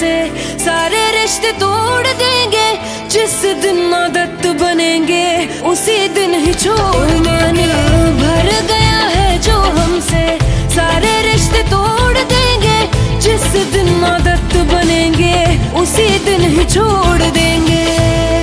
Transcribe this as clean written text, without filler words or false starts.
से सारे रिश्ते तोड़ देंगे। जिस दिन आदत बनेंगे उसी दिन ही छोड़ने